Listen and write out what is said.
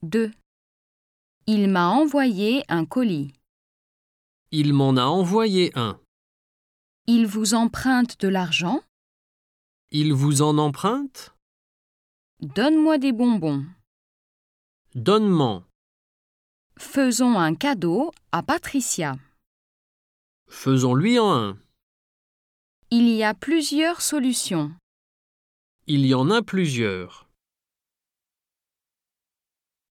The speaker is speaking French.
2. Il m'a envoyé un colis. Il m'en a envoyé un. Il vous emprunte de l'argent? Il vous en emprunte? Donne-moi des bonbons. Donne-m'en. Faisons un cadeau à Patricia. Faisons-lui en un. Il y a plusieurs solutions. Il y en a plusieurs.